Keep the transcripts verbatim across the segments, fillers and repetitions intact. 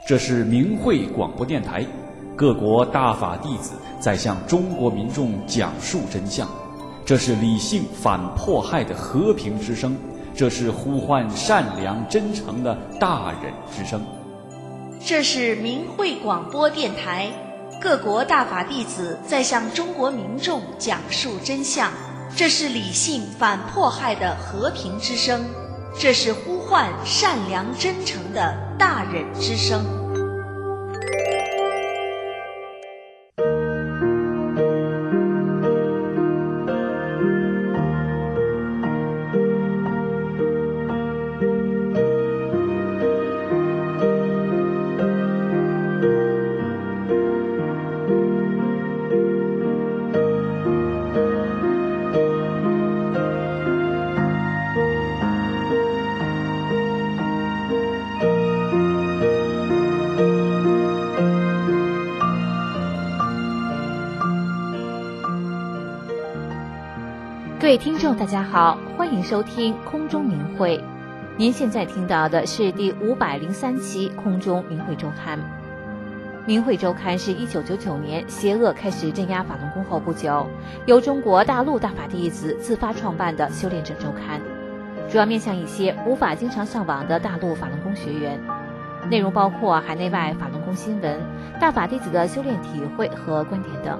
这是明慧广播电台，各国大法弟子在向中国民众讲述真相。这是理性反迫害的和平之声，这是呼唤善良真诚的大忍之声。 这是明慧广播电台，各国大法弟子在向中国民众讲述真相。这是理性反迫害的和平之声，这是呼唤善良真诚的大忍之声。 各位听众大家好，欢迎收听空中明慧。您现在听到的是第五百零三期空中明慧周刊。明慧周刊是一九九九年邪恶开始镇压法轮功后不久，由中国大陆大法弟子自发创办的修炼者周刊，主要面向一些无法经常上网的大陆法轮功学员，内容包括海内外法轮功新闻、大法弟子的修炼体会和观点等。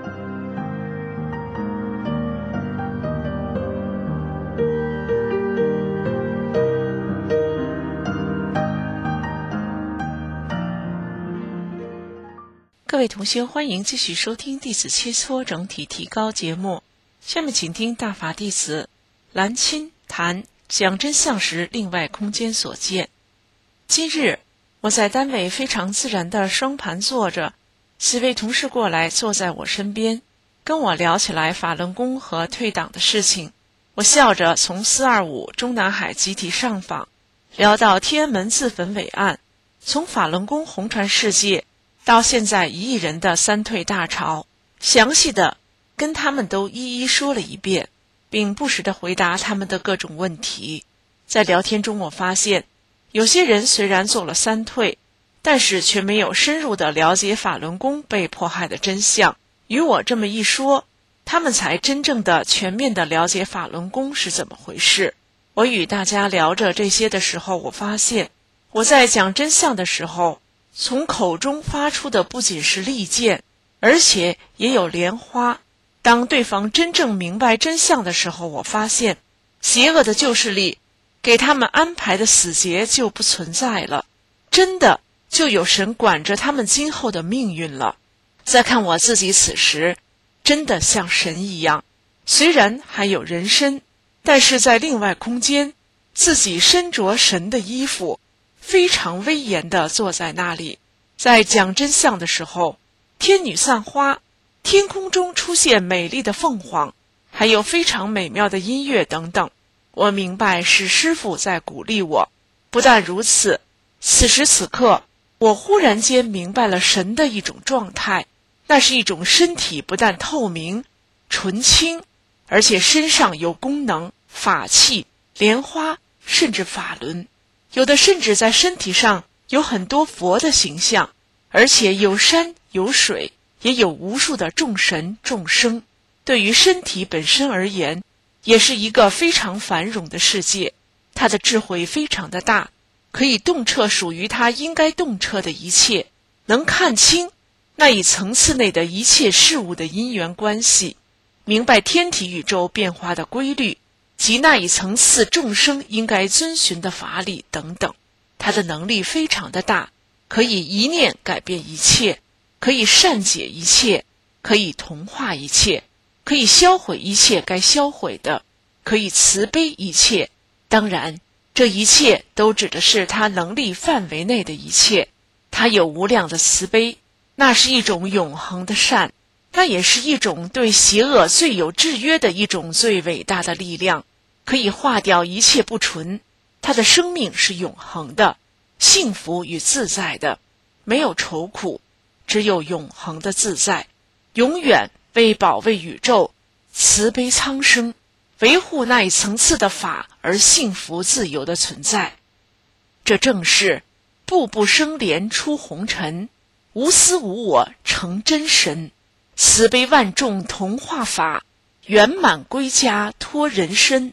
各位同学，欢迎继续收听弟子切磋整体提高节目。下面请听大法弟子兰钦谈讲真相时另外空间所见。今日我在单位非常自然地双盘坐着，几位同事过来坐在我身边，跟我聊起来法轮功和退党的事情。我笑着从四二五中南海集体上访聊到天安门自焚伟案，从法轮功红传世界到现在一亿人的三退大潮，详细的跟他们都一一说了一遍，并不时地回答他们的各种问题。在聊天中我发现，有些人虽然做了三退，但是却没有深入地了解法轮功被迫害的真相。与我这么一说，他们才真正的全面地了解法轮功是怎么回事。我与大家聊着这些的时候，我发现我在讲真相的时候，从口中发出的不仅是利剑，而且也有莲花。当对方真正明白真相的时候，我发现邪恶的旧势力给他们安排的死结就不存在了，真的就有神管着他们今后的命运了。再看我自己此时，真的像神一样，虽然还有人身，但是在另外空间，自己身着神的衣服，非常威严地坐在那里。在讲真相的时候，天女散花，天空中出现美丽的凤凰，还有非常美妙的音乐等等。我明白是师父在鼓励我。不但如此，此时此刻，我忽然间明白了神的一种状态，那是一种身体不但透明、纯清，而且身上有功能、法器、莲花，甚至法轮。有的甚至在身体上有很多佛的形象，而且有山有水，也有无数的众神众生。对于身体本身而言，也是一个非常繁荣的世界。它的智慧非常的大，可以洞彻属于它应该洞彻的一切，能看清那一层次内的一切事物的因缘关系，明白天体宇宙变化的规律及那一层次众生应该遵循的法理等等。他的能力非常的大，可以一念改变一切，可以善解一切，可以同化一切，可以销毁一切该销毁的，可以慈悲一切。当然，这一切都指的是他能力范围内的一切。他有无量的慈悲，那是一种永恒的善，那也是一种对邪恶最有制约的一种最伟大的力量，可以化掉一切不纯。他的生命是永恒的，幸福与自在的，没有愁苦，只有永恒的自在，永远为保卫宇宙，慈悲苍生，维护那一层次的法而幸福自由的存在。这正是步步生莲出红尘，无私无我成真神。慈悲万众同化法，圆满归家托人身。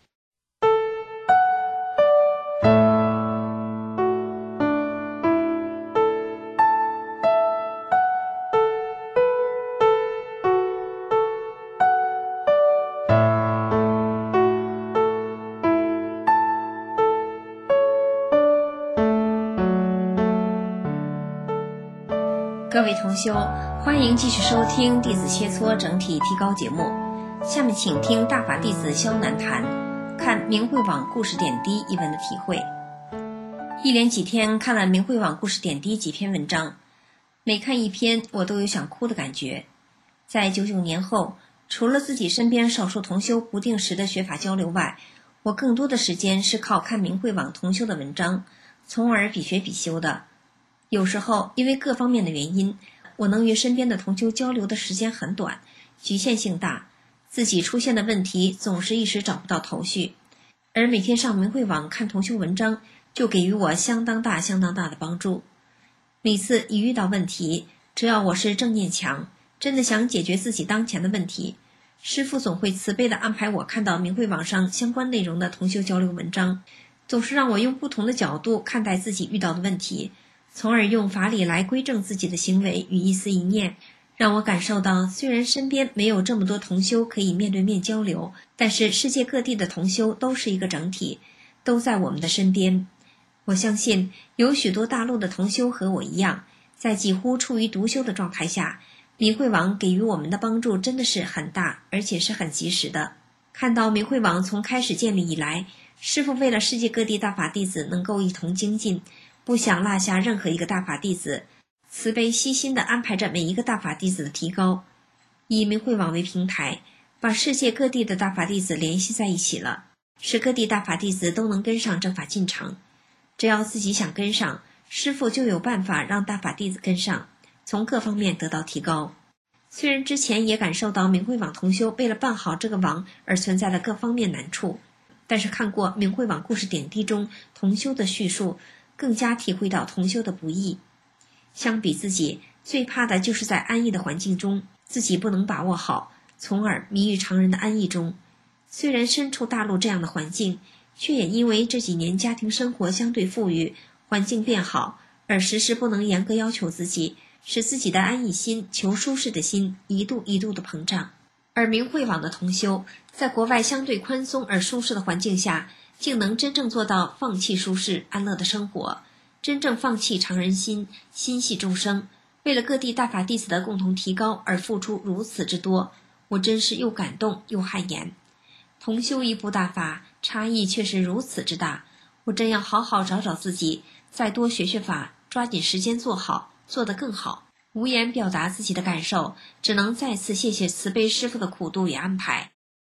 各位同修，欢迎继续收听弟子切磋整体提高节目。下面请听大法弟子萧南谈看明慧网故事点滴一文的体会。一连几天看了明慧网故事点滴几篇文章，每看一篇我都有想哭的感觉。在九九年后，除了自己身边少数同修不定时的学法交流外，我更多的时间是靠看明慧网同修的文章，从而比学比修的。有时候因为各方面的原因，我能与身边的同修交流的时间很短，局限性大，自己出现的问题总是一时找不到头绪。而每天上明慧网看同修文章，就给予我相当大相当大的帮助。每次一遇到问题，只要我是正念强，真的想解决自己当前的问题，师父总会慈悲地安排我看到明慧网上相关内容的同修交流文章，总是让我用不同的角度看待自己遇到的问题，从而用法理来归正自己的行为与一丝一念，让我感受到虽然身边没有这么多同修可以面对面交流，但是世界各地的同修都是一个整体，都在我们的身边。我相信有许多大陆的同修和我一样，在几乎处于独修的状态下，明慧网给予我们的帮助真的是很大，而且是很及时的。看到明慧网从开始建立以来，师父为了世界各地大法弟子能够一同精进，不想落下任何一个大法弟子，慈悲悉心地安排着每一个大法弟子的提高。以明慧网为平台，把世界各地的大法弟子联系在一起了，使各地大法弟子都能跟上正法进程。只要自己想跟上，师父就有办法让大法弟子跟上，从各方面得到提高。虽然之前也感受到明慧网同修为了办好这个网而存在的各方面难处，但是看过明慧网故事点滴中同修的叙述，更加体会到同修的不易。相比自己，最怕的就是在安逸的环境中，自己不能把握好，从而迷于常人的安逸中。虽然身处大陆这样的环境，却也因为这几年家庭生活相对富裕，环境变好，而时时不能严格要求自己，使自己的安逸心、求舒适的心一度一度的膨胀。而明慧网的同修，在国外相对宽松而舒适的环境下，竟能真正做到放弃舒适安乐的生活，真正放弃常人心，心系众生，为了各地大法弟子的共同提高而付出如此之多，我真是又感动又汗颜。同修一部大法，差异却是如此之大，我真要好好找找自己，再多学学法，抓紧时间做好，做得更好。无言表达自己的感受，只能再次谢谢慈悲师父的苦度与安排。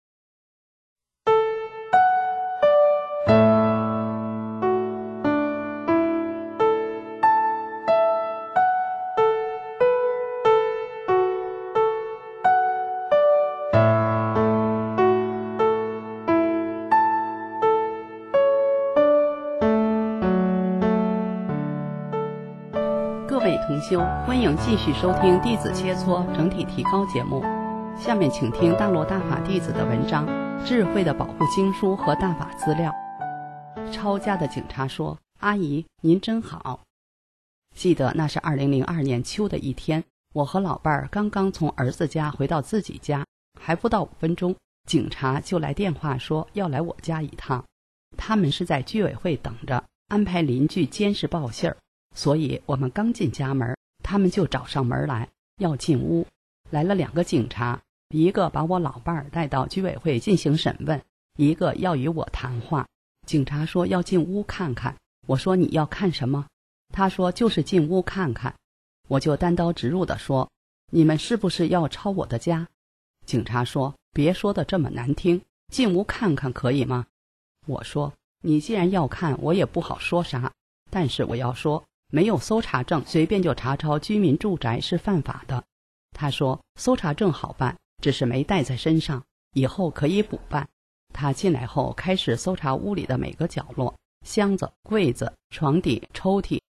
各位同修，欢迎继续收听弟子切磋整体提高节目。下面请听大罗大法弟子的文章《智慧的保护经书和大法资料》。抄家的警察说：“阿姨，您真好。”记得那是二零零二年秋的一天，我和老伴儿刚刚从儿子家回到自己家，还不到五分钟，警察就来电话说要来我家一趟。他们是在居委会等着，安排邻居监视报信儿。所以我们刚进家门，他们就找上门来，要进屋。来了两个警察，一个把我老伴儿带到居委会进行审问，一个要与我谈话。警察说要进屋看看，我说你要看什么？他说就是进屋看看。我就单刀直入地说，你们是不是要抄我的家？警察说别说的这么难听，进屋看看可以吗？我说你既然要看，我也不好说啥，但是我要说没有搜查证随便就查抄居民住宅是犯法的。他说搜查证好办，只是没带在身上，以后可以补办。他进来后开始搜查屋里的每个角落，箱子、柜子、床底、抽屉，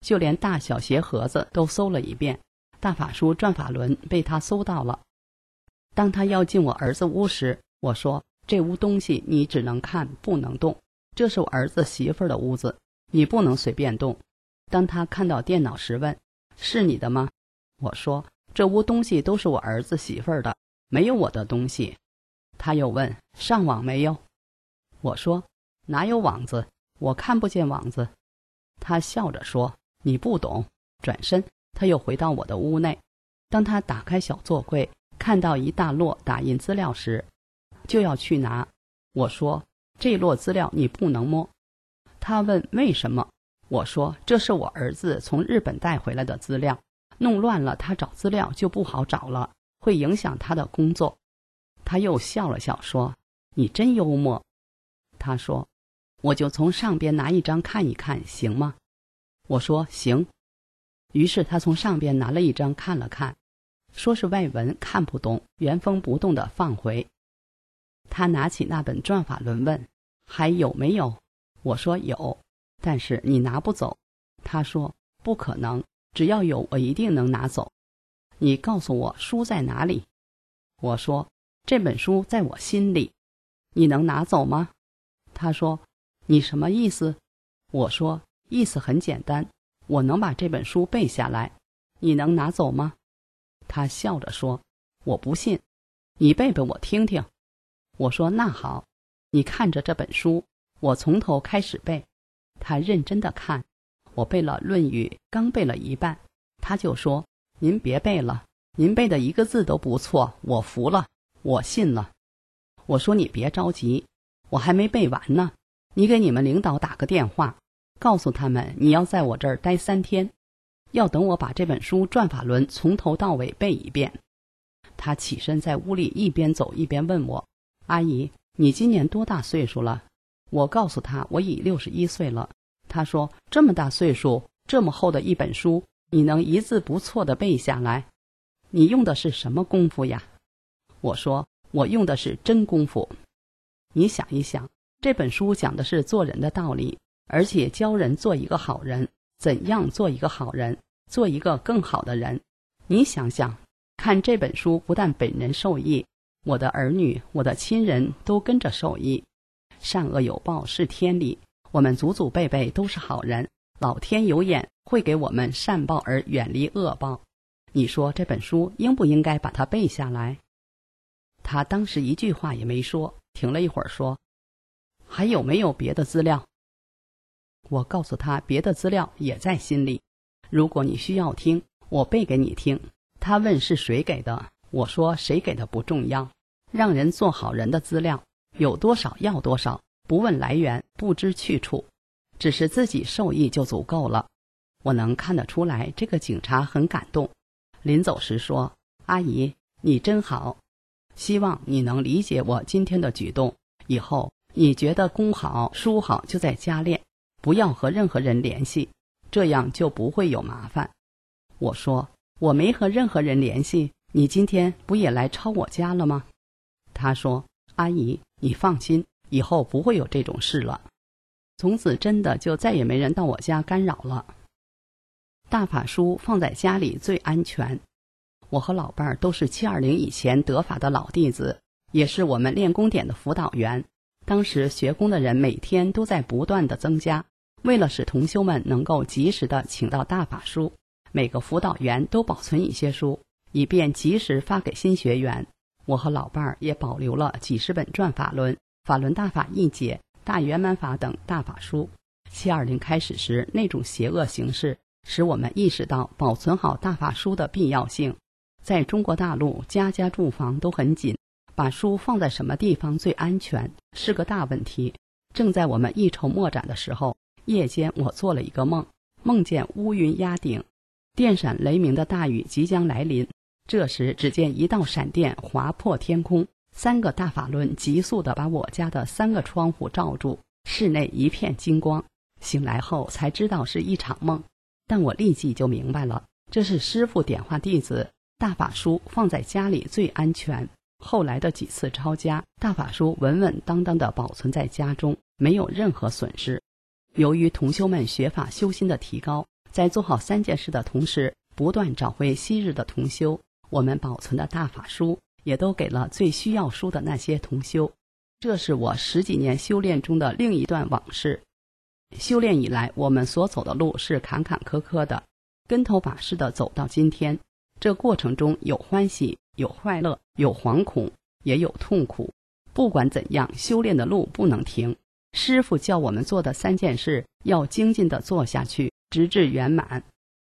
就连大小鞋盒子都搜了一遍，大法书转法轮被他搜到了。当他要进我儿子屋时，我说，这屋东西你只能看不能动，这是我儿子媳妇儿的屋子，你不能随便动。当他看到电脑时问，是你的吗？我说，这屋东西都是我儿子媳妇儿的，没有我的东西。他又问，上网没有？我说，哪有网子，我看不见网子。他笑着说，你不懂。转身他又回到我的屋内。当他打开小座柜，看到一大摞打印资料时，就要去拿。我说，这摞资料你不能摸。他问为什么？我说，这是我儿子从日本带回来的资料，弄乱了他找资料就不好找了，会影响他的工作。他又笑了笑说，你真幽默。他说，我就从上边拿一张看一看行吗？我说行。于是他从上边拿了一张看了看，说是外文看不懂，原封不动地放回。他拿起那本转法轮问，还有没有？我说有，但是你拿不走。他说不可能，只要有我一定能拿走。你告诉我书在哪里？我说这本书在我心里。你能拿走吗？他说你什么意思？我说意思很简单，我能把这本书背下来，你能拿走吗？他笑着说，我不信，你背背我听听。我说那好，你看着这本书，我从头开始背。他认真地看，我背了《论语》，刚背了一半，他就说，您别背了，您背的一个字都不错，我服了，我信了。我说你别着急，我还没背完呢，你给你们领导打个电话，告诉他们你要在我这儿待三天，要等我把这本书转法轮从头到尾背一遍。他起身在屋里一边走一边问我，阿姨，你今年多大岁数了？我告诉他我已六十一岁了。他说，这么大岁数，这么厚的一本书，你能一字不错地背下来，你用的是什么功夫呀？我说，我用的是真功夫。你想一想，这本书讲的是做人的道理，而且教人做一个好人，怎样做一个好人，做一个更好的人。你想想，看这本书不但本人受益，我的儿女，我的亲人都跟着受益。善恶有报是天理，我们祖祖辈辈都是好人，老天有眼，会给我们善报而远离恶报。你说这本书应不应该把它背下来？他当时一句话也没说，停了一会儿说，还有没有别的资料？我告诉他别的资料也在心里，如果你需要听，我背给你听。他问是谁给的，我说谁给的不重要，让人做好人的资料有多少要多少，不问来源，不知去处，只是自己受益就足够了。我能看得出来这个警察很感动，临走时说，阿姨你真好，希望你能理解我今天的举动，以后你觉得功好书好就在家练，不要和任何人联系，这样就不会有麻烦。我说我没和任何人联系，你今天不也来抄我家了吗？他说，阿姨你放心，以后不会有这种事了。从此真的就再也没人到我家干扰了。大法书放在家里最安全。我和老伴儿都是七二零以前得法的老弟子，也是我们练功点的辅导员。当时学功的人每天都在不断的增加，为了使同修们能够及时的请到大法书，每个辅导员都保存一些书，以便及时发给新学员。我和老伴儿也保留了几十本转法轮、法轮大法译解、大圆满法等大法书。七二零开始时那种邪恶形势，使我们意识到保存好大法书的必要性。在中国大陆，家家住房都很紧，把书放在什么地方最安全是个大问题。正在我们一筹莫展的时候，夜间我做了一个梦，梦见乌云压顶，电闪雷鸣的大雨即将来临。这时只见一道闪电划破天空，三个大法轮急速地把我家的三个窗户罩住，室内一片金光。醒来后才知道是一场梦，但我立即就明白了，这是师父点化弟子，大法书放在家里最安全。后来的几次抄家，大法书稳稳当当地保存在家中，没有任何损失。由于同修们学法修心的提高， 在做好三件事的同时，不断找回昔日的同修。我们保存的大法书也都给了最需要书的那些同修。这是我十几年修炼中的另一段往事。修炼以来，我们所走的路是坎坎坷坷的，跟头把式的走到今天。这过程中有欢喜，有快乐，有惶恐，也有痛苦。不管怎样，修炼的路不能停。师父叫我们做的三件事，要精进地做下去，直至圆满。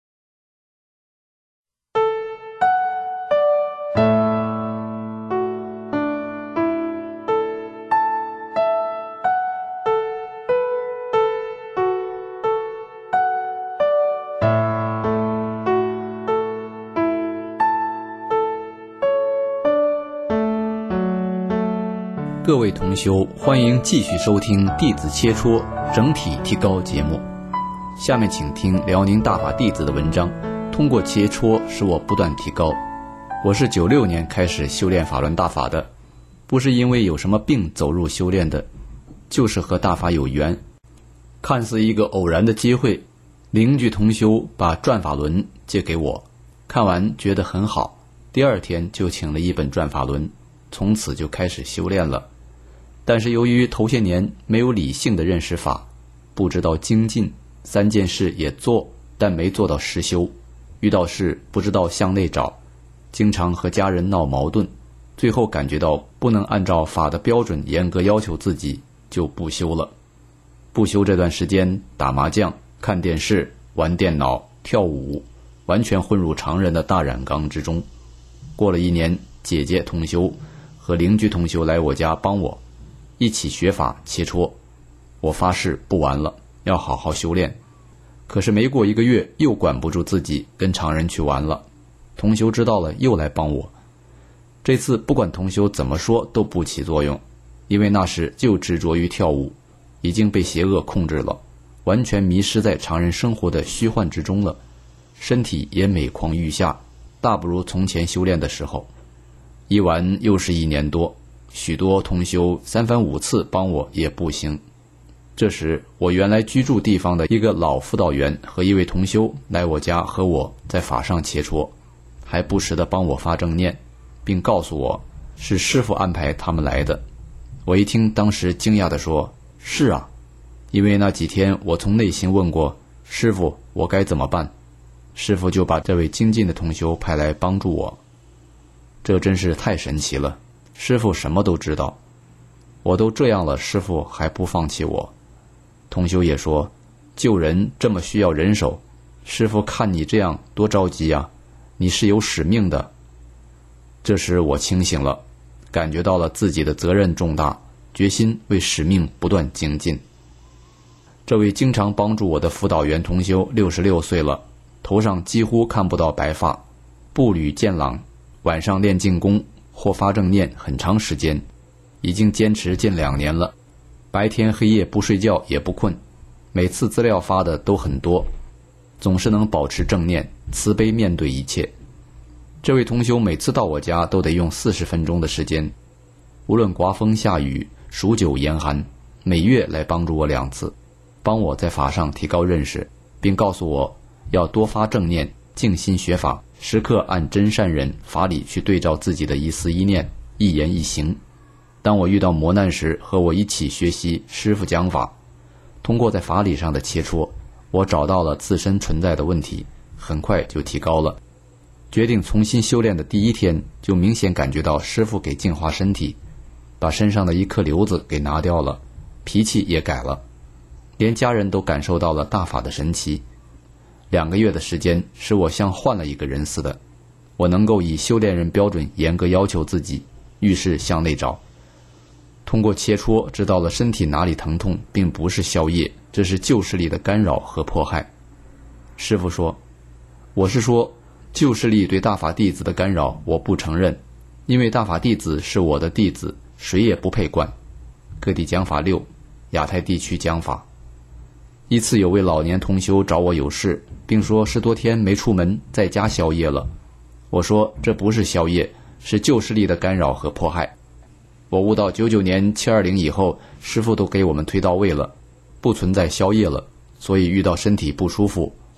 各位同修，欢迎继续收听《弟子切磋整体提高》节目。下面请听辽宁大法弟子的文章。通过切磋，使我不断提高。我是九六年开始修炼法轮大法的，不是因为有什么病走入修炼的，就是和大法有缘。看似一个偶然的机会，邻居同修把转法轮借给我，看完觉得很好，第二天就请了一本转法轮，从此就开始修炼了。但是由于头些年没有理性的认识法，不知道精进，三件事也做，但没做到实修。遇到事不知道向内找，经常和家人闹矛盾，最后感觉到不能按照法的标准严格要求自己，就不修了。不修这段时间，打麻将、看电视、玩电脑、跳舞，完全混入常人的大染缸之中。过了一年，姐姐同修和邻居同修来我家帮我一起学法切磋，我发誓不玩了，要好好修炼。可是没过一个月，又管不住自己，跟常人去玩了。同修知道了，又来帮我。这次不管同修怎么说都不起作用，因为那时就执着于跳舞，已经被邪恶控制了，完全迷失在常人生活的虚幻之中了，身体也每况愈下，大不如从前修炼的时候。一玩又是一年多，许多同修三番五次帮我也不行。这时我原来居住地方的一个老辅导员和一位同修来我家和我在法上切磋，还不时地帮我发正念，并告诉我是师父安排他们来的。我一听，当时惊讶地说，是啊，因为那几天我从内心问过师父我该怎么办，师父就把这位精进的同修派来帮助我。这真是太神奇了，师父什么都知道，我都这样了，师父还不放弃我。同修也说，救人这么需要人手，师父看你这样多着急啊，你是有使命的。这时我清醒了，感觉到了自己的责任重大，决心为使命不断精进。这位经常帮助我的辅导员同修六十六岁了，头上几乎看不到白发，步履健朗，晚上练静功或发正念很长时间，已经坚持近两年了。白天黑夜不睡觉也不困，每次资料发的都很多，总是能保持正念，慈悲面对一切。这位同修每次到我家都得用四十分钟的时间，无论刮风下雨、数九严寒，每月来帮助我两次，帮我在法上提高认识，并告诉我要多发正念，静心学法，时刻按真善人法理去对照自己的一思一念、一言一行。当我遇到磨难时，和我一起学习师父讲法，通过在法理上的切磋，我找到了自身存在的问题，很快就提高了。决定重新修炼的第一天，就明显感觉到师父给净化身体，把身上的一颗瘤子给拿掉了，脾气也改了，连家人都感受到了大法的神奇。两个月的时间，使我像换了一个人似的，我能够以修炼人标准严格要求自己，遇事向内找。通过切磋，知道了身体哪里疼痛并不是消业，这是旧势力的干扰和迫害。师父说，我是说旧势力对大法弟子的干扰我不承认，因为大法弟子是我的弟子，谁也不配管。各地讲法六，亚太地区讲法。一次有位老年同修找我有事，并说十多天没出门，在家宵夜了。我说这不是宵夜，是旧势力的干扰和迫害。我悟到九九年七二零以后，师父都给我们推到位了，不存在宵夜了，所以遇到身体不舒服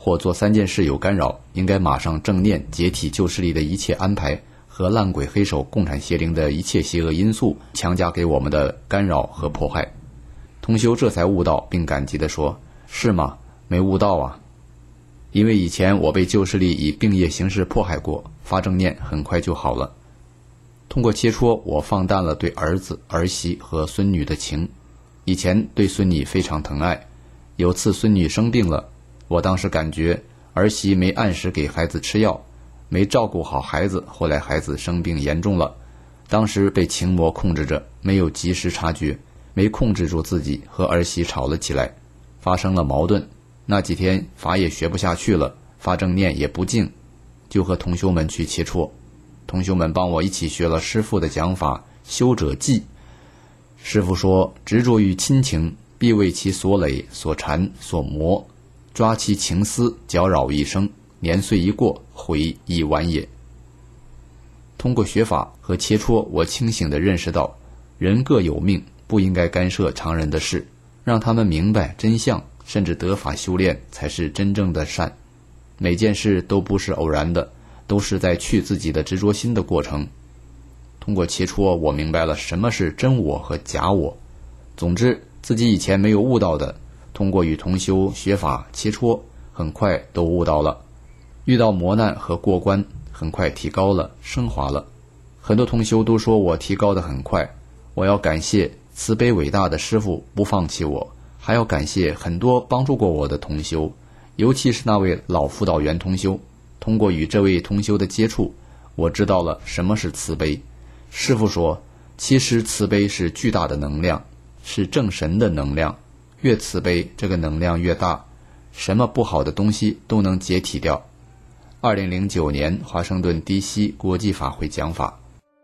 或做三件事有干扰，应该马上正念解体旧势力的一切安排和烂鬼黑手共产邪灵的一切邪恶因素强加给我们的干扰和迫害。同修这才悟道，并感激地说：是吗？没悟到啊。因为以前我被旧势力以病业形式迫害过，发正念很快就好了。通过切磋，我放淡了对儿子、儿媳和孙女的情。以前对孙女非常疼爱，有次孙女生病了，我当时感觉儿媳没按时给孩子吃药，没照顾好孩子，后来孩子生病严重了，当时被情魔控制着，没有及时察觉，没控制住自己，和儿媳吵了起来，发生了矛盾。那几天法也学不下去了，发正念也不静，就和同修们去切磋。同修们帮我一起学了师父的讲法修者寂。师父说，执着于亲情，必为其所累、所缠、所磨，抓其情丝，搅扰一生，年岁一过，悔已晚也。通过学法和切磋，我清醒地认识到，人各有命，不应该干涉常人的事，让他们明白真相，甚至得法修炼才是真正的善。每件事都不是偶然的，都是在去自己的执着心的过程。通过切磋，我明白了什么是真我和假我。总之，自己以前没有悟到的，通过与同修学法切磋，很快都悟到了。遇到磨难和过关，很快提高了，升华了。很多同修都说我提高得很快，我要感谢慈悲伟大的师父不放弃我，还要感谢很多帮助过我的同修，尤其是那位老辅导员同修。通过与这位同修的接触，我知道了什么是慈悲。师父说，其实慈悲是巨大的能量，是正神的能量，越慈悲，这个能量越大，什么不好的东西都能解体掉。二零零九年华盛顿 D C 国际法会讲法。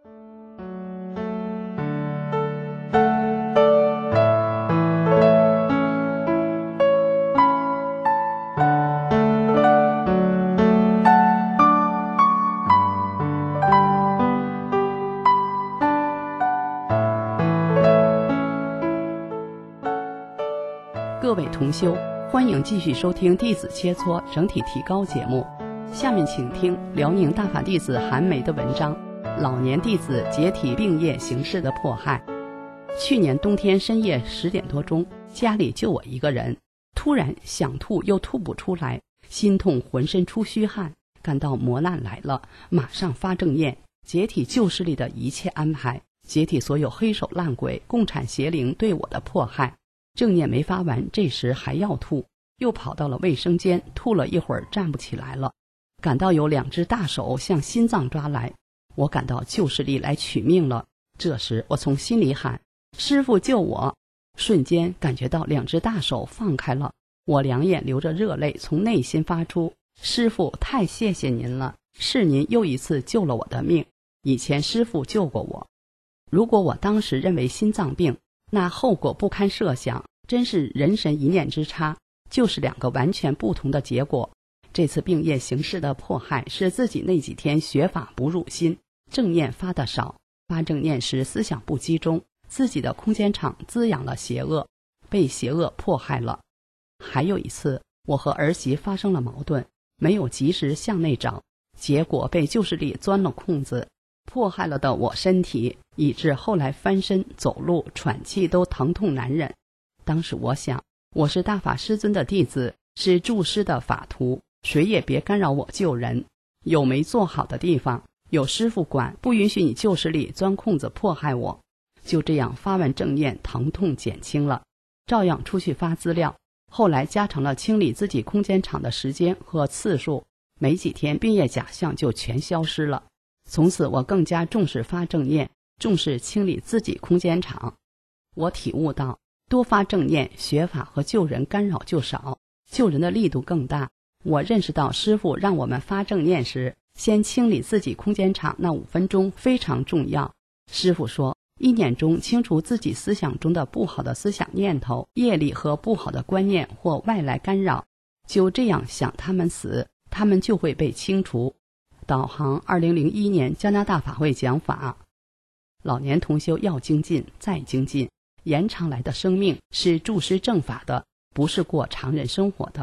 各位同修，欢迎继续收听弟子切磋整体提高节目。下面请听辽宁大法弟子韩梅的文章《老年弟子解体病业形式的迫害》。去年冬天深夜十点多钟，家里就我一个人，突然想吐又吐不出来，心痛浑身出虚汗，感到磨难来了，马上发正念，解体旧势力的一切安排，解体所有黑手烂鬼、共产邪灵对我的迫害。正念没发完，这时还要吐，又跑到了卫生间，吐了一会儿站不起来了，感到有两只大手向心脏抓来，我感到旧势力来取命了。这时我从心里喊，师父救我，瞬间感觉到两只大手放开了，我两眼流着热泪，从内心发出，师父太谢谢您了，是您又一次救了我的命，以前师父救过我，如果我当时认为心脏病，那后果不堪设想，真是人神一念之差，就是两个完全不同的结果。这次病业形式的迫害是自己那几天学法不入心，正念发得少，发正念时思想不集中，自己的空间场滋养了邪恶，被邪恶迫害了。还有一次，我和儿媳发生了矛盾，没有及时向内找，结果被旧势力钻了空子，迫害了的我身体，以致后来翻身、走路、喘气都疼痛难忍。当时我想，我是大法师尊的弟子，是住师的法徒，谁也别干扰我救人。有没做好的地方，有师父管，不允许你旧势力钻空子迫害我。就这样发完正念，疼痛减轻了，照样出去发资料。后来加长了清理自己空间场的时间和次数，没几天病业假象就全消失了。从此我更加重视发正念，重视清理自己空间场。我体悟到，多发正念，学法和救人干扰就少，救人的力度更大。我认识到师父让我们发正念时，先清理自己空间场那五分钟非常重要。师父说，一念中清除自己思想中的不好的思想念头、业力和不好的观念或外来干扰，就这样想他们死，他们就会被清除。导航二零零一年加拿大法会讲法，老年同修要精进再精进，延长来的生命是注师正法的，不是过常人生活的。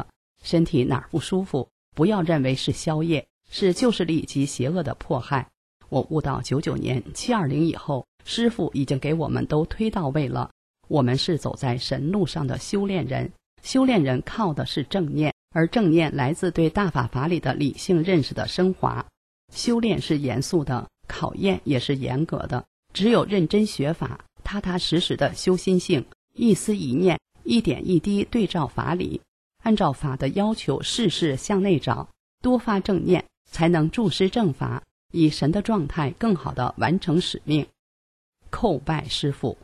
身体哪儿不舒服，不要认为是宵夜，是旧势力及邪恶的迫害。我悟到九九年七二零以后，师父已经给我们都推到位了。我们是走在神路上的修炼人，修炼人靠的是正念，而正念来自对大法法理的理性认识的升华。修炼是严肃的，考验也是严格的，只有认真学法，踏踏实实的修心性，一丝一念，一点一滴对照法理，按照法的要求事事向内找，多发正念，才能注师正法，以神的状态更好地完成使命。叩拜师父。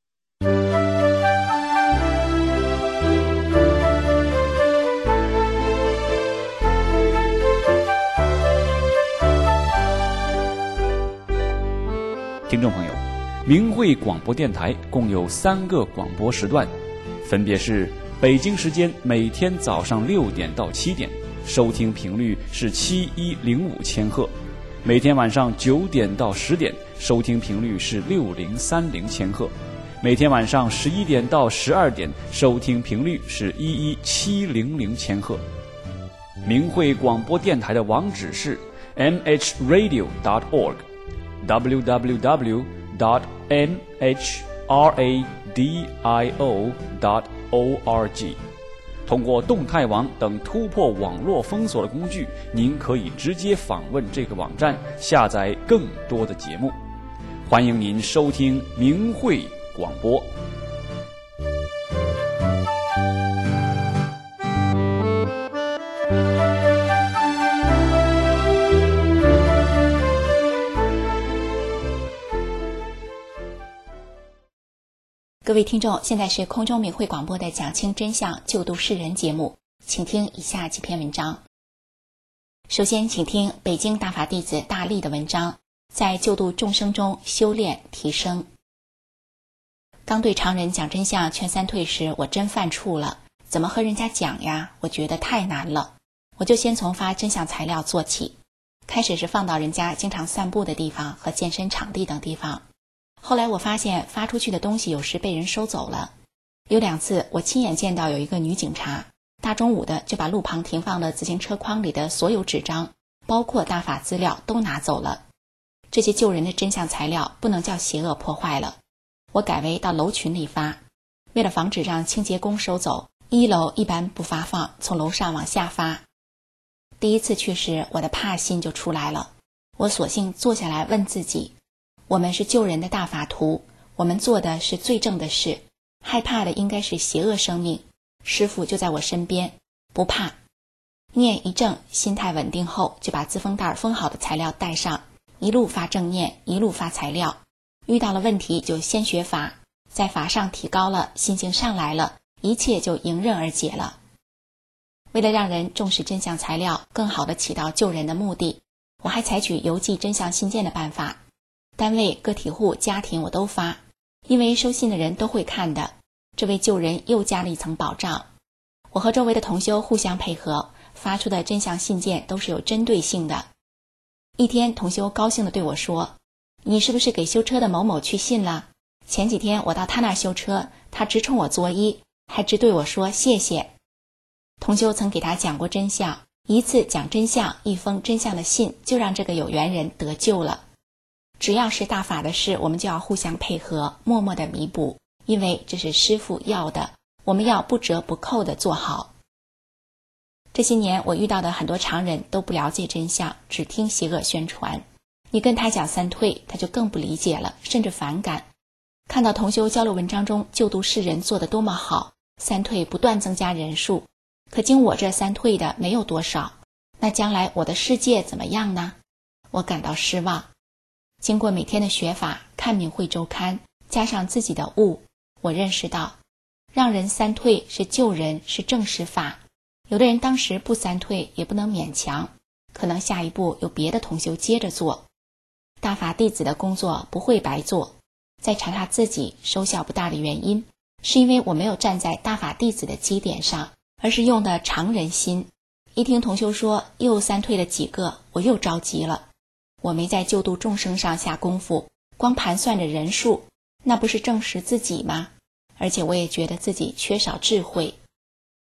听众朋友，明慧广播电台共有三个广播时段，分别是北京时间每天早上六点到七点，收听频率是七一零五千赫；每天晚上九点到十点，收听频率是六零三零千赫；每天晚上十一点到十二点，收听频率是一一七零零千赫。明慧广播电台的网址是 m h radio dot org。w w w dot m h radio dot org。 通过动态网等突破网络封锁的工具，您可以直接访问这个网站，下载更多的节目。欢迎您收听明慧广播。 各位听众，现在是空中明慧广播的讲清真相救度世人节目，请听以下几篇文章。首先请听北京大法弟子大力的文章，在救度众生中修炼提升。刚对常人讲真相劝三退时，我真犯怵了，怎么和人家讲呀？我觉得太难了。我就先从发真相材料做起，开始是放到人家经常散步的地方和健身场地等地方。后来我发现发出去的东西有时被人收走了，有两次我亲眼见到有一个女警察大中午的就把路旁停放的自行车筐里的所有纸张，包括大法资料都拿走了。这些救人的真相材料不能叫邪恶破坏了，我改为到楼群里发。为了防止让清洁工收走，一楼一般不发放，从楼上往下发。第一次去时，我的怕心就出来了，我索性坐下来问自己，我们是救人的大法徒，我们做的是最正的事，害怕的应该是邪恶生命。师父就在我身边，不怕。念一正，心态稳定后，就把自封袋封好的材料带上，一路发正念，一路发材料。遇到了问题就先学法，在法上提高了，心情上来了，一切就迎刃而解了。为了让人重视真相材料，更好地起到救人的目的，我还采取邮寄真相信件的办法。单位、个体户、家庭我都发，因为收信的人都会看的，这为救人又加了一层保障。我和周围的同修互相配合，发出的真相信件都是有针对性的。一天，同修高兴地对我说，你是不是给修车的某某去信了？前几天我到他那儿修车，他直冲我作揖，还直对我说谢谢。同修曾给他讲过真相，一次讲真相，一封真相的信，就让这个有缘人得救了。只要是大法的事，我们就要互相配合，默默的弥补，因为这是师父要的，我们要不折不扣的做好。这些年我遇到的很多常人都不了解真相，只听邪恶宣传。你跟他讲三退，他就更不理解了，甚至反感。看到同修交流文章中救度世人做得多么好，三退不断增加人数，可经我这三退的没有多少，那将来我的世界怎么样呢？我感到失望。经过每天的学法，看明慧周刊，加上自己的悟，我认识到让人三退是救人，是正实法。有的人当时不三退也不能勉强，可能下一步有别的同修接着做。大法弟子的工作不会白做，再查查自己收效不大的原因，是因为我没有站在大法弟子的基点上，而是用的常人心。一听同修说又三退了几个，我又着急了。我没在救度众生上下功夫，光盘算着人数，那不是证实自己吗？而且我也觉得自己缺少智慧。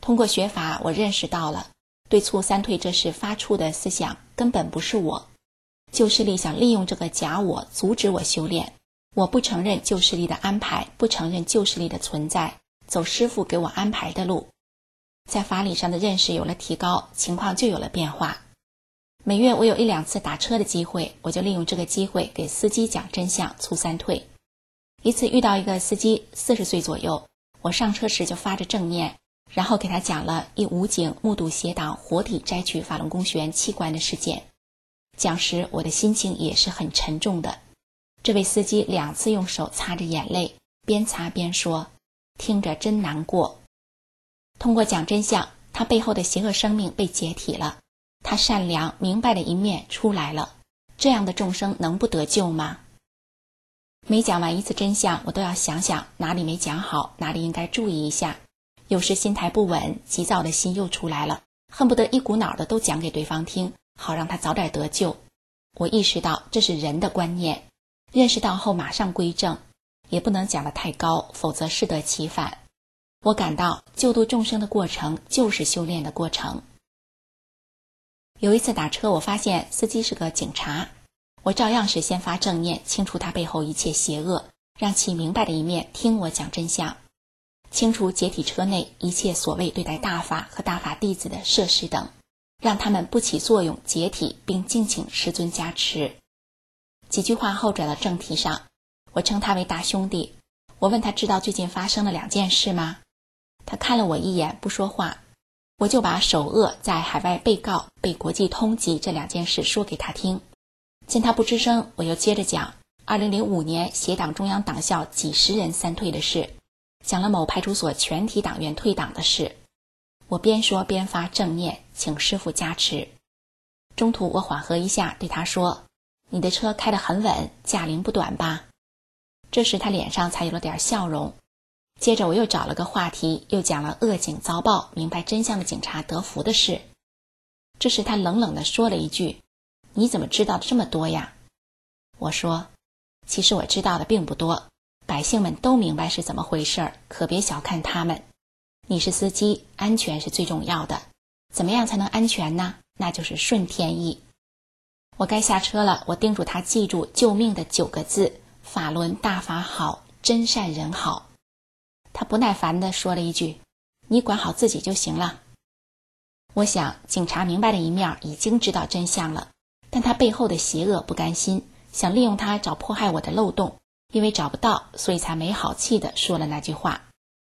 通过学法，我认识到了对促三退这事发怵的思想根本不是我。旧势力想利用这个假我阻止我修炼，我不承认旧势力的安排，不承认旧势力的存在，走师父给我安排的路。在法理上的认识有了提高，情况就有了变化。每月我有一两次打车的机会，我就利用这个机会给司机讲真相，促三退。一次遇到一个司机四十岁左右，我上车时就发着正念，然后给他讲了一武警目睹邪党活体摘取法轮功学员器官的事件。讲时我的心情也是很沉重的。这位司机两次用手擦着眼泪，边擦边说，听着真难过。通过讲真相，他背后的邪恶生命被解体了，他善良明白的一面出来了，这样的众生能不得救吗？每讲完一次真相，我都要想想哪里没讲好，哪里应该注意一下。有时心态不稳，急躁的心又出来了，恨不得一股脑的都讲给对方听，好让他早点得救。我意识到这是人的观念，认识到后马上归正，也不能讲得太高，否则适得其反。我感到救度众生的过程就是修炼的过程。有一次打车，我发现司机是个警察，我照样是先发正念，清除他背后一切邪恶，让其明白的一面听我讲真相，清除解体车内一切所谓对待大法和大法弟子的设施等，让他们不起作用，解体，并敬请师尊加持。几句话后转到正题上，我称他为大兄弟。我问他知道最近发生了两件事吗？他看了我一眼不说话，我就把首恶在海外被告被国际通缉这两件事说给他听。见他不吱声，我又接着讲二零零五年协党中央党校几十人三退的事，讲了某派出所全体党员退党的事。我边说边发正念，请师父加持。中途我缓和一下，对他说，你的车开得很稳，驾龄不短吧？这时他脸上才有了点笑容。接着我又找了个话题，又讲了恶警遭报，明白真相的警察得福的事。这时他冷冷地说了一句，你怎么知道的这么多呀？我说，其实我知道的并不多，百姓们都明白是怎么回事，可别小看他们。你是司机，安全是最重要的。怎么样才能安全呢？那就是顺天意。我该下车了，我叮嘱他记住救命的九个字，法轮大法好，真善人好。他不耐烦地说了一句，你管好自己就行了。我想警察明白的一面已经知道真相了，但他背后的邪恶不甘心，想利用他找迫害我的漏洞，因为找不到，所以才没好气地说了那句话。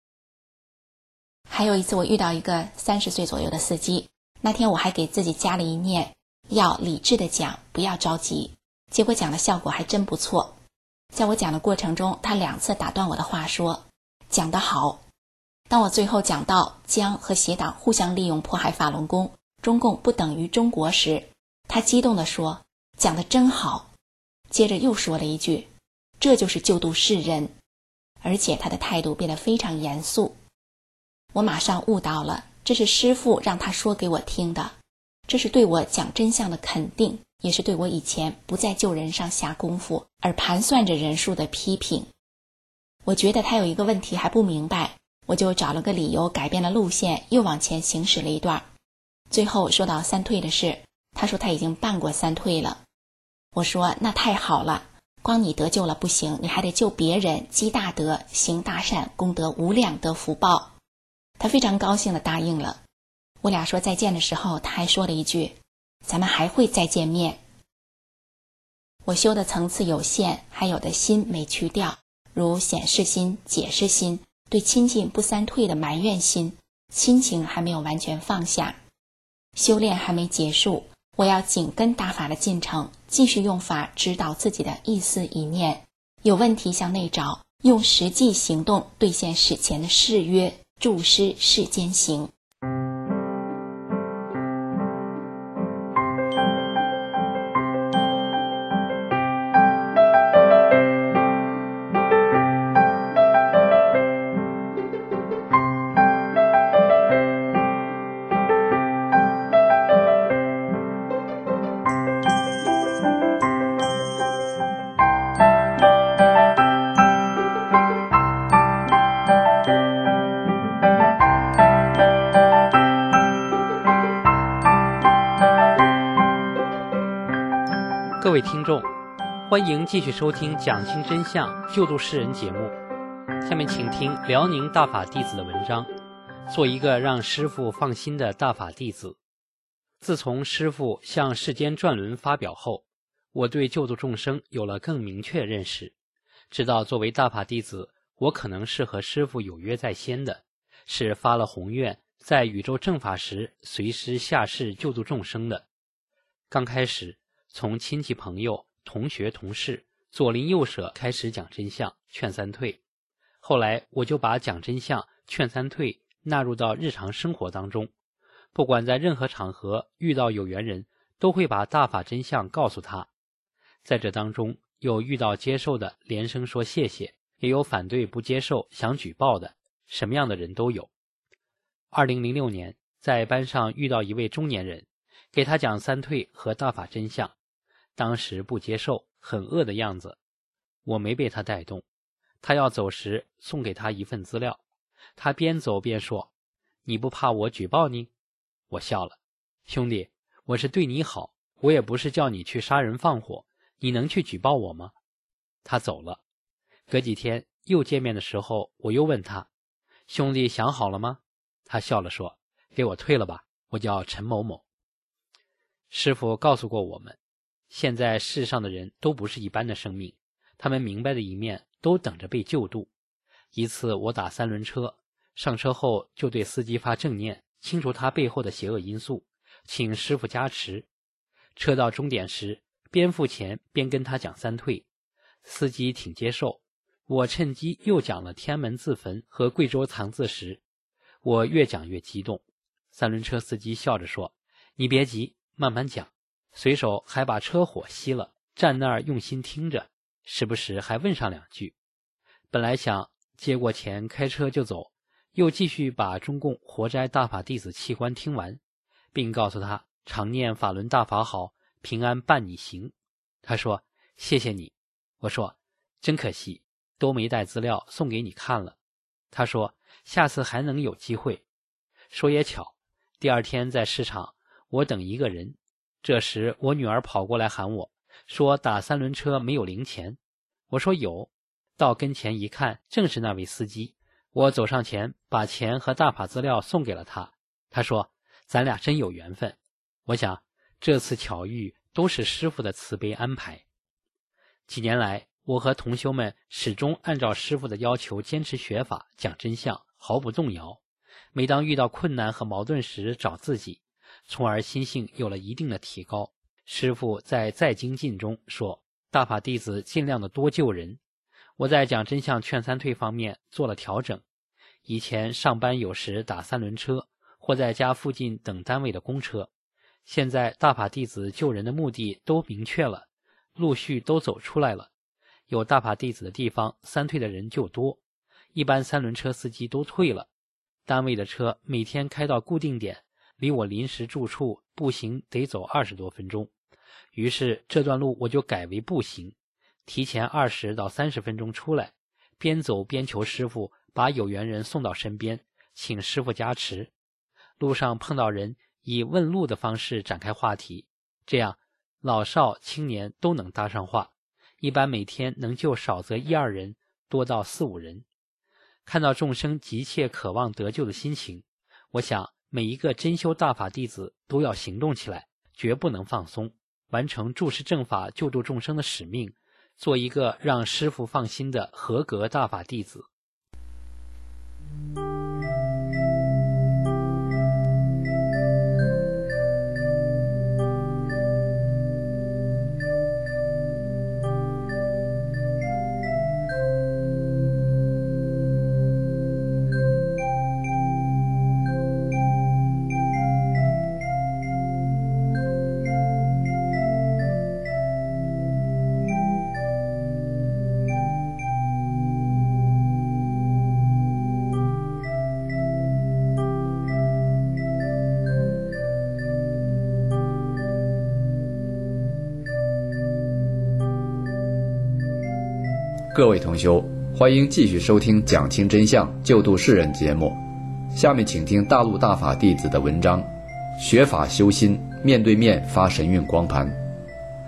还有一次我遇到一个三十岁左右的司机，那天我还给自己加了一念，要理智地讲，不要着急，结果讲的效果还真不错。在我讲的过程中，他两次打断我的话说，讲得好。当我最后讲到江和邪党互相利用迫害法轮功，中共不等于中国时，他激动地说，讲得真好。接着又说了一句，这就是救度世人。而且他的态度变得非常严肃。我马上悟到了，这是师父让他说给我听的，这是对我讲真相的肯定，也是对我以前不在救人上下功夫而盘算着人数的批评。我觉得他有一个问题还不明白，我就找了个理由改变了路线，又往前行驶了一段。最后说到三退的事，他说他已经办过三退了。我说那太好了，光你得救了不行，你还得救别人，积大德，行大善，功德无量，得福报。他非常高兴地答应了。我俩说再见的时候，他还说了一句，咱们还会再见面。我修的层次有限，还有的心没去掉，如显示心、解释心，对亲近不三退的埋怨心，亲情还没有完全放下。修炼还没结束，我要紧跟大法的进程，继续用法指导自己的意思一念，有问题向内找，用实际行动兑现史前的誓约，助师世间行。 各位听众，欢迎继续收听讲清真相救度世人节目。下面请听辽宁大法弟子的文章，做一个让师父放心的大法弟子。自从师父向世间转轮发表后，我对救度众生有了更明确认识，知道作为大法弟子，我可能是和师父有约在先的，是发了宏愿，在宇宙正法时随师下世救度众生的。刚开始从亲戚朋友、同学同事、左邻右舍开始讲真相劝三退，后来我就把讲真相劝三退纳入到日常生活当中，不管在任何场合遇到有缘人，都会把大法真相告诉他。在这当中，有遇到接受的连声说谢谢，也有反对不接受想举报的，什么样的人都有。二零零六年在班上遇到一位中年人，给他讲三退和大法真相，当时不接受，很饿的样子，我没被他带动。他要走时送给他一份资料，他边走边说，你不怕我举报你？我笑了，兄弟，我是对你好，我也不是叫你去杀人放火，你能去举报我吗？他走了。隔几天又见面的时候，我又问他，兄弟想好了吗？他笑了说，给我退了吧，我叫陈某某。师父告诉过我们，现在世上的人都不是一般的生命，他们明白的一面都等着被救度。一次我打三轮车，上车后就对司机发正念，清除他背后的邪恶因素，请师父加持。车到终点时，边付钱边跟他讲三退，司机挺接受。我趁机又讲了天安门自焚和贵州藏字时，我越讲越激动。三轮车司机笑着说，你别急，慢慢讲，随手还把车火熄了，站那儿用心听着，时不时还问上两句。本来想接过钱开车就走，又继续把中共活摘大法弟子器官听完，并告诉他常念法轮大法好，平安伴你行。他说谢谢你。我说真可惜，都没带资料送给你看了。他说下次还能有机会。说也巧，第二天在市场，我等一个人，这时我女儿跑过来喊我，说打三轮车没有零钱。我说有，到跟前一看，正是那位司机。我走上前把钱和大法资料送给了他。他说咱俩真有缘分。我想这次巧遇都是师父的慈悲安排。几年来，我和同修们始终按照师父的要求坚持学法讲真相，毫不动摇。每当遇到困难和矛盾时找自己，从而心性有了一定的提高。师父在在精进中说，大法弟子尽量的多救人。我在讲真相劝三退方面做了调整，以前上班有时打三轮车，或在家附近等单位的公车，现在大法弟子救人的目的都明确了，陆续都走出来了。有大法弟子的地方，三退的人就多，一般三轮车司机都退了。单位的车每天开到固定点，离我临时住处步行得走二十多分钟，于是这段路我就改为步行，提前二十到三十分钟出来，边走边求师父把有缘人送到身边，请师父加持。路上碰到人，以问路的方式展开话题，这样老少青年都能搭上话，一般每天能救少则一二人，多到四五人。看到众生急切渴望得救的心情，我想每一个真修大法弟子都要行动起来，绝不能放松，完成注释正法救度众生的使命，做一个让师父放心的合格大法弟子。 各位同修，欢迎继续收听讲清真相救度世人节目。下面请听大陆大法弟子的文章，学法修心，面对面发神韵光盘。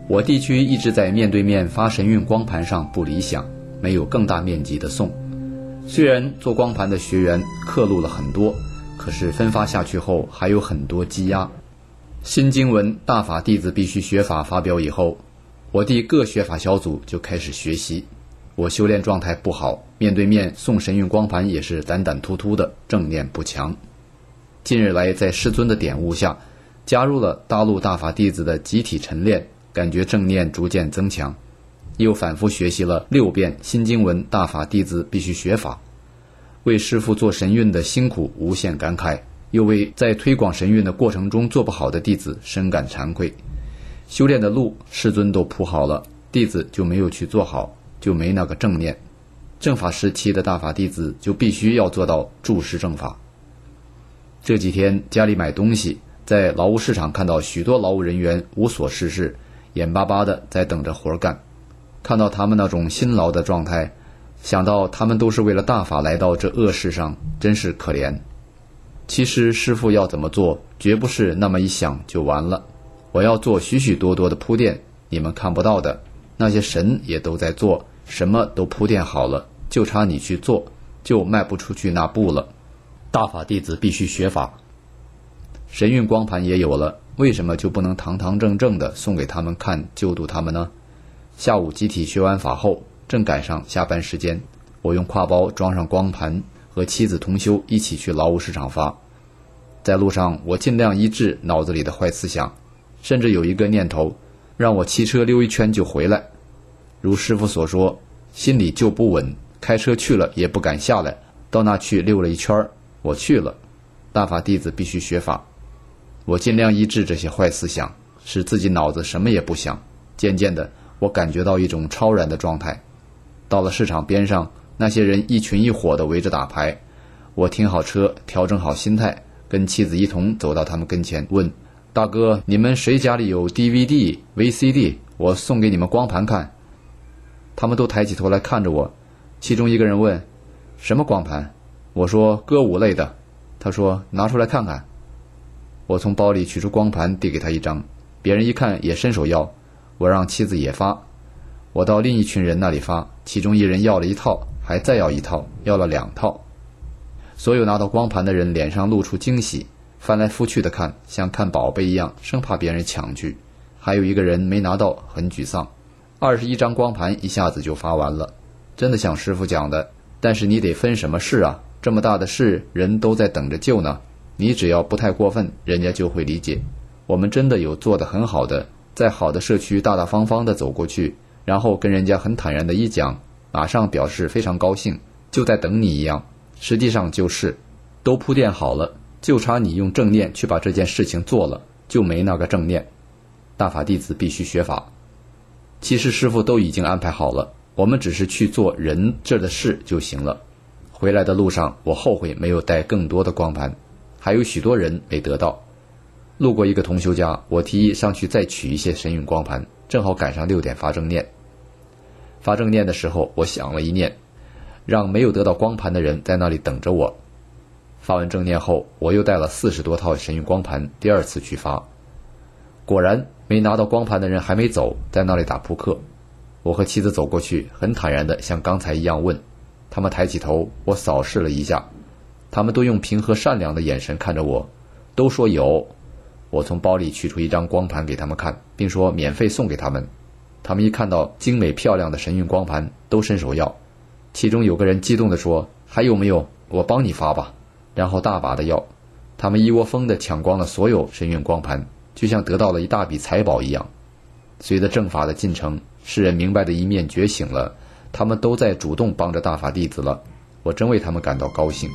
我地区一直在面对面发神韵光盘上不理想，没有更大面积的送。虽然做光盘的学员刻录了很多，可是分发下去后还有很多积压。新经文大法弟子必须学法发表以后，我地各学法小组就开始学习。我修炼状态不好，面对面送神韵光盘也是胆胆突突的，正念不强。近日来在师尊的点悟下，加入了大陆大法弟子的集体晨练，感觉正念逐渐增强。又反复学习了六遍新经文大法弟子必须学法，为师父做神韵的辛苦无限感慨，又为在推广神韵的过程中做不好的弟子深感惭愧。修炼的路师尊都铺好了，弟子就没有去做好，就没那个正念。正法时期的大法弟子就必须要做到注释正法。这几天家里买东西，在劳务市场看到许多劳务人员无所事事，眼巴巴的在等着活干。看到他们那种辛劳的状态，想到他们都是为了大法来到这恶世上，真是可怜。其实师父要怎么做，绝不是那么一想就完了。我要做许许多多的铺垫，你们看不到的，那些神也都在做，什么都铺垫好了，就差你去做，就迈不出去那步了。大法弟子必须学法，神韵光盘也有了，为什么就不能堂堂正正的送给他们看，救度他们呢？下午集体学完法后，正赶上下班时间，我用挎包装上光盘，和妻子同修一起去劳务市场发。在路上，我尽量抑制脑子里的坏思想，甚至有一个念头，让我骑车溜一圈就回来。如师父所说，心里就不稳，开车去了也不敢下来，到那去溜了一圈，我去了。大法弟子必须学法，我尽量抑制这些坏思想，使自己脑子什么也不想。渐渐的，我感觉到一种超然的状态。到了市场边上，那些人一群一伙的围着打牌，我停好车，调整好心态，跟妻子一同走到他们跟前，问：大哥，你们谁家里有 D V D、V C D， 我送给你们光盘看。他们都抬起头来看着我，其中一个人问：什么光盘？我说歌舞类的。他说拿出来看看。我从包里取出光盘递给他一张，别人一看也伸手要，我让妻子也发。我到另一群人那里发，其中一人要了一套，还再要一套，要了两套。所有拿到光盘的人脸上露出惊喜，翻来覆去的看，像看宝贝一样，生怕别人抢去。还有一个人没拿到，很沮丧。二十一张光盘一下子就发完了，真的像师父讲的，但是你得分什么事啊，这么大的事，人都在等着救呢。你只要不太过分，人家就会理解。我们真的有做得很好的，在好的社区大大方方的走过去，然后跟人家很坦然的一讲，马上表示非常高兴，就在等你一样。实际上就是都铺垫好了，就差你用正念去把这件事情做了，就没那个正念。大法弟子必须学法，其实师父都已经安排好了，我们只是去做人这的事就行了。回来的路上，我后悔没有带更多的光盘，还有许多人没得到。路过一个同修家，我提议上去再取一些神韵光盘，正好赶上六点发正念。发正念的时候，我想了一念，让没有得到光盘的人在那里等着我。发完正念后，我又带了四十多套神韵光盘，第二次去发。果然，没拿到光盘的人还没走，在那里打扑克。我和妻子走过去，很坦然的像刚才一样问。他们抬起头，我扫视了一下，他们都用平和善良的眼神看着我，都说有。我从包里取出一张光盘给他们看，并说免费送给他们。他们一看到精美漂亮的神韵光盘，都伸手要。其中有个人激动地说：还有没有？我帮你发吧。然后大把的要。他们一窝蜂地抢光了所有神韵光盘，就像得到了一大笔财宝一样。随着正法的进程，世人明白的一面觉醒了，他们都在主动帮着大法弟子了，我真为他们感到高兴。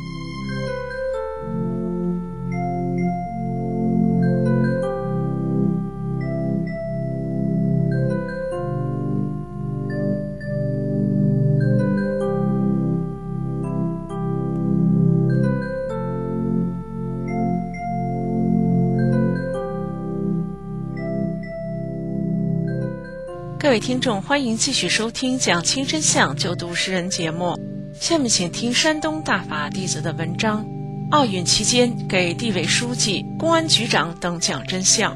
各位听众，欢迎继续收听讲清真相救度世人节目。下面请听山东大法弟子的文章：奥运期间给地委书记、公安局长等讲真相。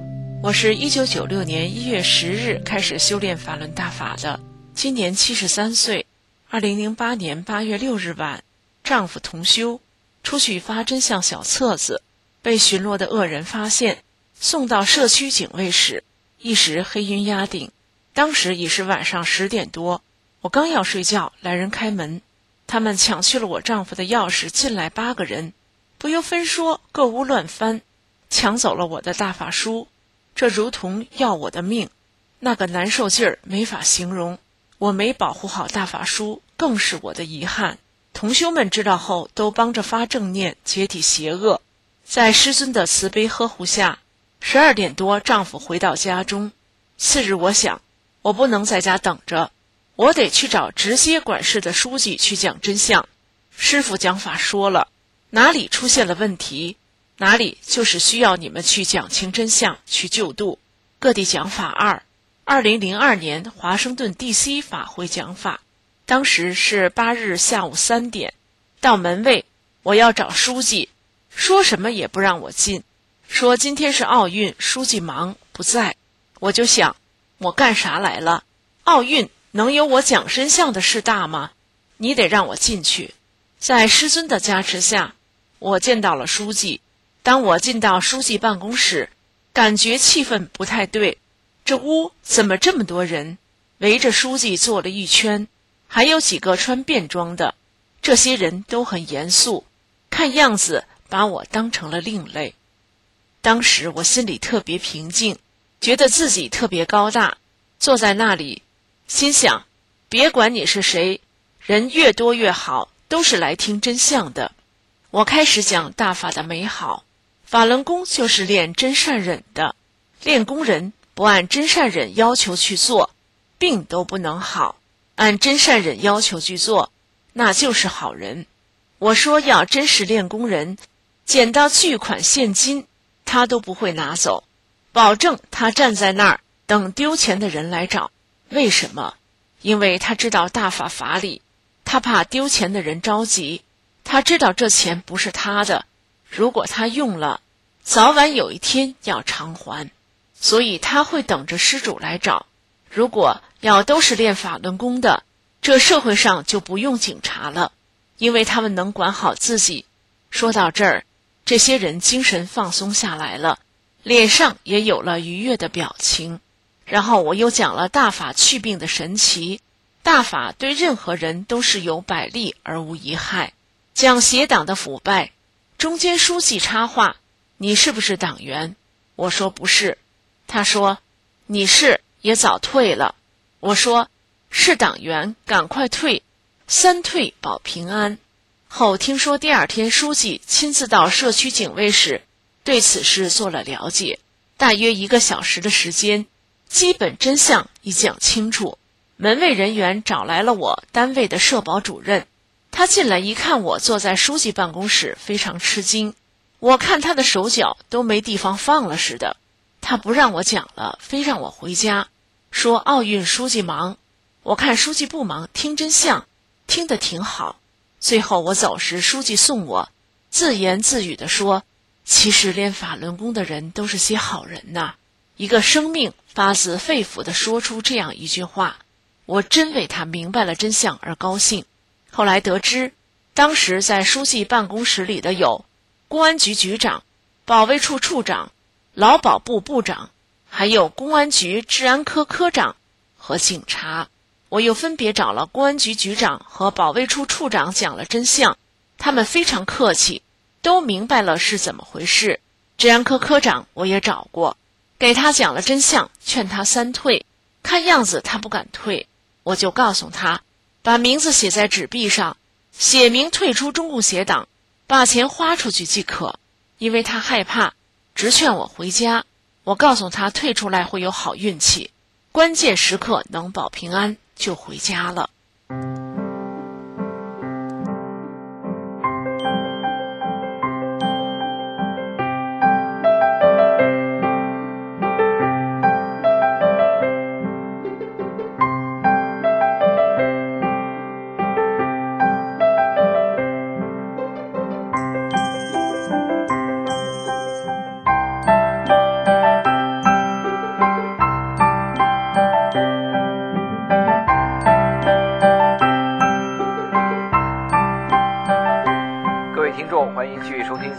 我是一九九六年一月十日开始修炼法轮大法的，今年七十三岁。二零零八年八月六日晚，丈夫同修出去发真相小册子，被巡逻的恶人发现，送到社区警卫室，一时黑云压顶。当时已是晚上十点多，我刚要睡觉，来人开门，他们抢去了我丈夫的钥匙，进来八个人，不由分说，各屋乱翻，抢走了我的大法书，这如同要我的命，那个难受劲儿没法形容。我没保护好大法书，更是我的遗憾。同修们知道后，都帮着发正念，解体邪恶。在师尊的慈悲呵护下，十二点多，丈夫回到家中。次日，我想，我不能在家等着，我得去找直接管事的书记去讲真相。师父讲法说了，哪里出现了问题，哪里就是需要你们去讲清真相，去救度。各地讲法二。二零零二年华盛顿 D C 法会讲法，当时是八日下午三点，到门卫，我要找书记，说什么也不让我进，说今天是奥运，书记忙不在。我就想，我干啥来了？奥运能有我讲真相的事大吗？你得让我进去。在师尊的加持下，我见到了书记。当我进到书记办公室，感觉气氛不太对。这屋怎么这么多人？围着书记坐了一圈，还有几个穿便装的，这些人都很严肃，看样子把我当成了另类。当时我心里特别平静，觉得自己特别高大，坐在那里，心想，别管你是谁，人越多越好，都是来听真相的。我开始讲大法的美好，法轮功就是练真善忍的，练功人不按真善忍要求去做，病都不能好，按真善忍要求去做，那就是好人。我说要真实练功人，捡到巨款现金他都不会拿走，保证他站在那儿等丢钱的人来找。为什么？因为他知道大法法理，他怕丢钱的人着急，他知道这钱不是他的，如果他用了，早晚有一天要偿还，所以他会等着施主来找。如果要都是练法轮功的，这社会上就不用警察了，因为他们能管好自己。说到这儿，这些人精神放松下来了，脸上也有了愉悦的表情。然后我又讲了大法祛病的神奇，大法对任何人都是有百利而无一害。讲邪党的腐败，中间书记插话，你是不是党员？我说不是。他说你是，也早退了。我说是党员，赶快退，三退保平安。后听说第二天书记亲自到社区警卫室对此事做了了解，大约一个小时的时间，基本真相已讲清楚。门卫人员找来了我单位的社保主任，他进来一看我坐在书记办公室，非常吃惊。我看他的手脚都没地方放了似的，他不让我讲了，非让我回家，说奥运书记忙。我看书记不忙，听真相听得挺好。最后我走时，书记送我，自言自语地说，其实练法轮功的人都是些好人呐。一个生命发自肺腑地说出这样一句话，我真为他明白了真相而高兴。后来得知，当时在书记办公室里的有公安局局长、保卫处处长、劳保部部长，还有公安局治安科科长和警察。我又分别找了公安局局长和保卫处处长讲了真相，他们非常客气，都明白了是怎么回事。治安科科长我也找过，给他讲了真相，劝他三退，看样子他不敢退，我就告诉他，把名字写在纸币上，写明退出中共邪党，把钱花出去即可。因为他害怕，直劝我回家。我告诉他退出来会有好运气，关键时刻能保平安，就回家了。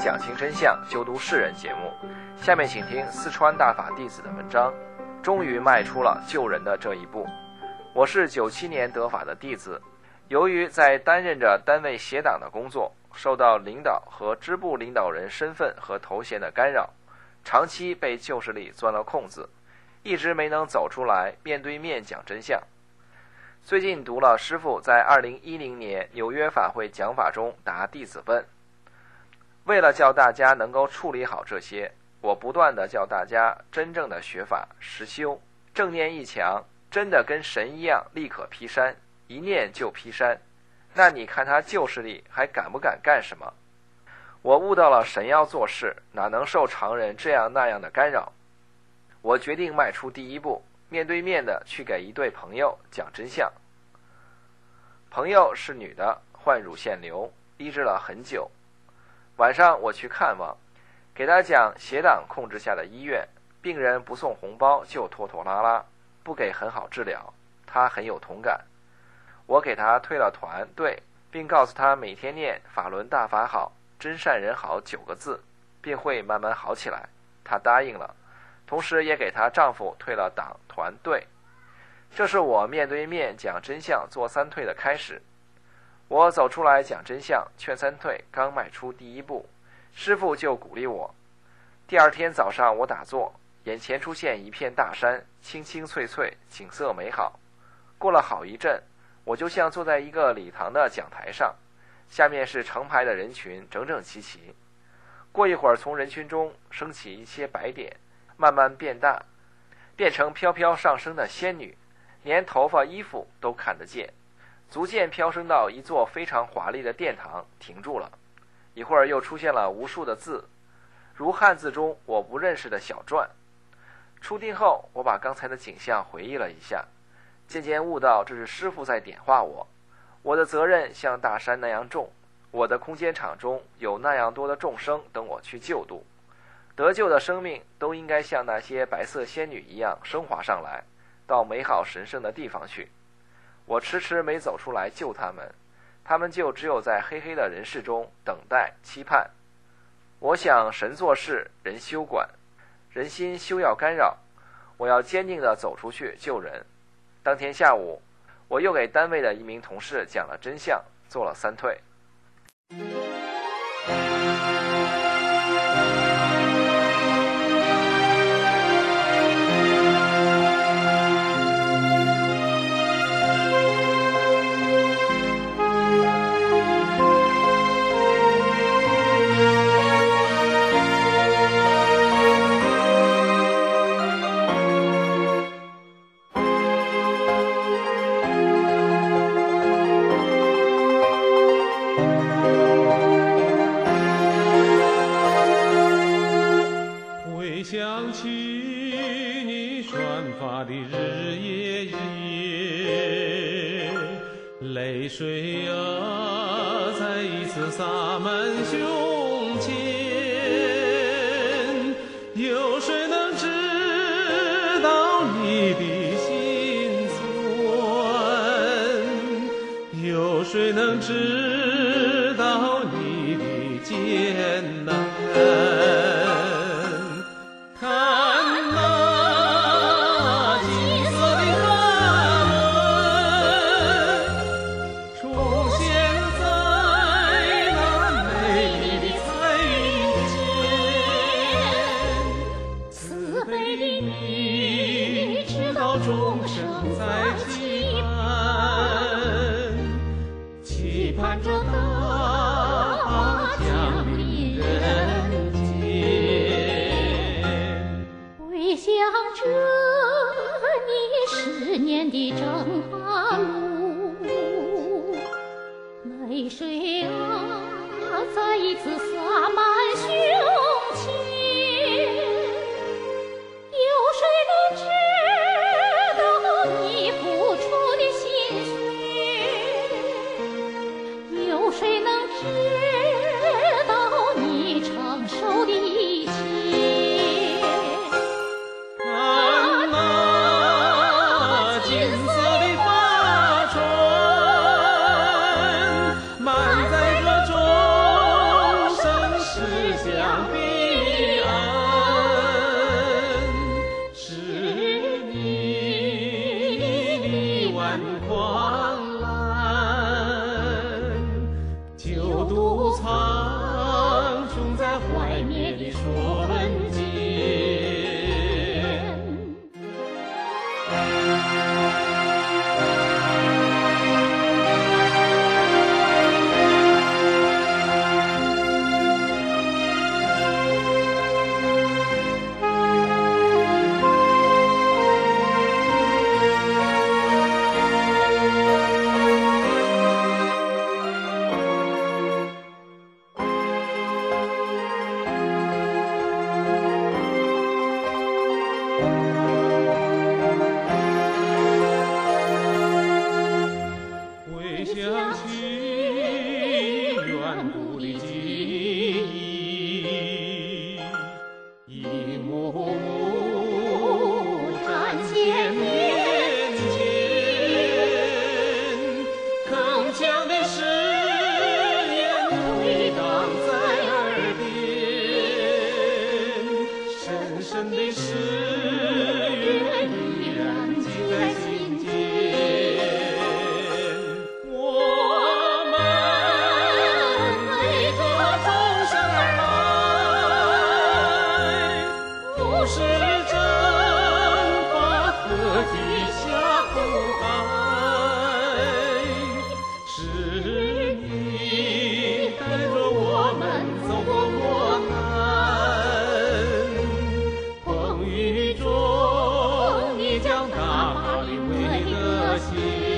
讲清真相，就读世人节目。下面请听四川大法弟子的文章，终于迈出了救人的这一步。我是九七年得法的弟子，由于在担任着单位协党的工作，受到领导和支部领导人身份和头衔的干扰，长期被旧势力钻了空子，一直没能走出来面对面讲真相。最近读了师父在二零一零年纽约法会讲法中答弟子问，为了叫大家能够处理好这些，我不断地叫大家真正的学法实修，正念一强，真的跟神一样立可劈山，一念就劈山。那你看他旧势力还敢不敢干什么？我悟到了神要做事，哪能受常人这样那样的干扰？我决定迈出第一步，面对面的去给一对朋友讲真相。朋友是女的，患乳腺瘤，医治了很久。晚上我去看望，给她讲邪党控制下的医院，病人不送红包就拖拖拉拉，不给很好治疗，她很有同感。我给她退了团队，并告诉她每天念法轮大法好，真善人好九个字，便会慢慢好起来。她答应了，同时也给她丈夫退了党团队。这是我面对面讲真相做三退的开始。我走出来讲真相劝三退刚迈出第一步，师父就鼓励我。第二天早上我打坐，眼前出现一片大山，青青翠翠，景色美好。过了好一阵，我就像坐在一个礼堂的讲台上，下面是成排的人群，整整齐齐。过一会儿，从人群中升起一些白点，慢慢变大，变成飘飘上升的仙女，连头发衣服都看得见，逐渐飘升到一座非常华丽的殿堂，停住了。一会儿又出现了无数的字，如汉字中我不认识的小篆。出定后，我把刚才的景象回忆了一下，渐渐悟到这是师父在点化我。我的责任像大山那样重，我的空间场中有那样多的众生等我去救度，得救的生命都应该像那些白色仙女一样升华上来，到美好神圣的地方去。我迟迟没走出来救他们，他们就只有在黑黑的人世中等待期盼。我想神做事，人休管，人心休要干扰，我要坚定地走出去救人。当天下午，我又给单位的一名同事讲了真相，做了三退。 金色的发神的誓约依然记在心间。我们为着众生而来，不是正法和地下苦海，是你带着我们走过磨难，风雨中你将大法力为得先，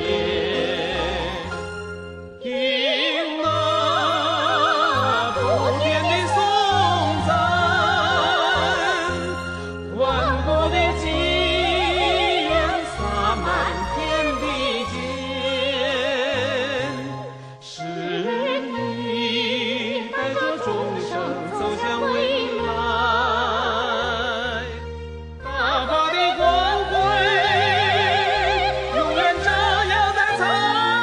听那不变的颂赞，万古的纪元洒满天地间，是你带着众生走向未来，大法的光辉永远照耀在参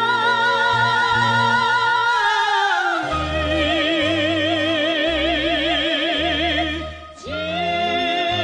与间。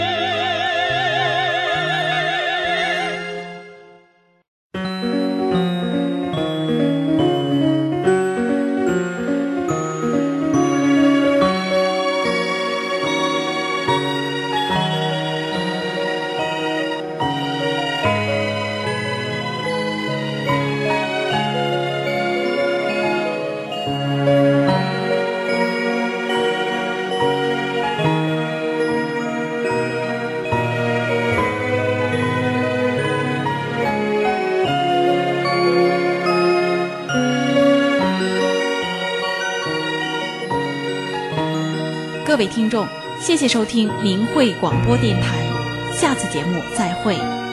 各位听众，谢谢收听明慧广播电台，下次节目再会。